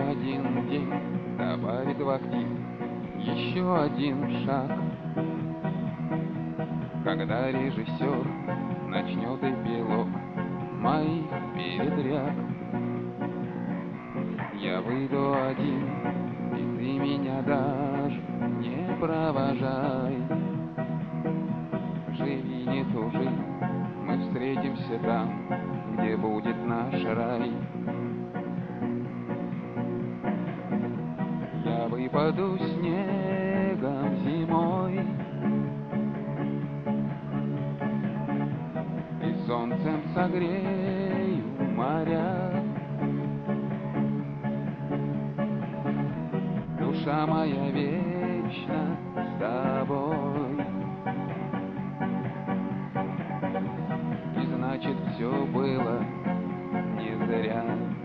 один день добавит в актив еще один шаг. Когда режиссер начнет эпилог моих передряг, я выйду один, и ты меня даже не провожай. Живи, не тужи, мы встретимся там, где будет наш рай. Я выпаду снегом зимой и солнцем согрею моря. Душа моя вечно с тобой, и значит все было не зря.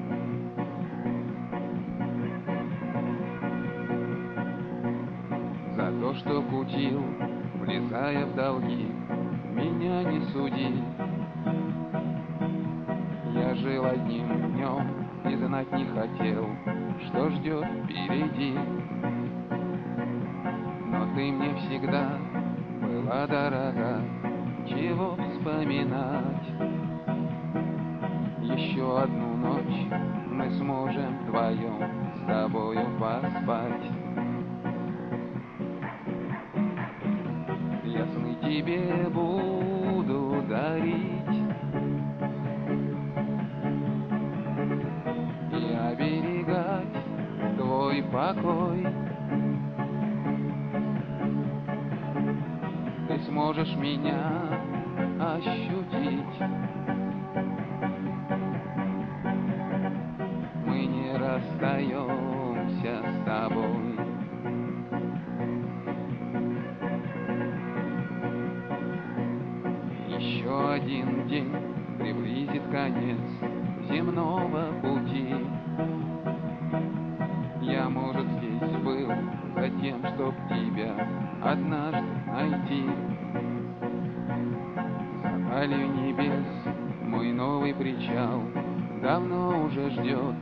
За то, что кутил, влезая в долги, меня не суди. Я жил одним днем и знать не хотел, что ждет впереди. Но ты мне всегда была дорога, чего вспоминать. Еще одну ночь мы сможем вдвоем с тобою поспать. Я сны тебе буду дарить и оберегать твой покой. Ты сможешь меня ощутить. Мы не расстаемся с тобой. Еще один день приблизит конец земного пути. Я, может, здесь был за тем, чтоб тебя однажды найти. За далью небес мой новый причал давно уже ждет.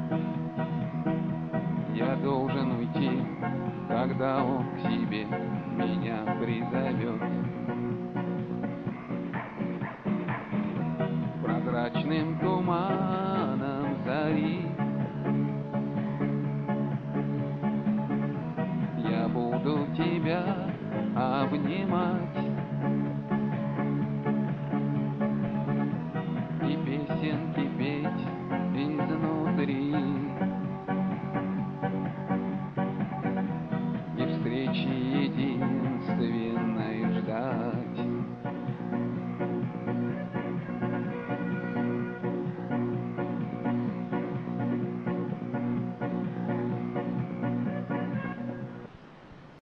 Я должен уйти, когда он к себе меня призовет. Прозрачный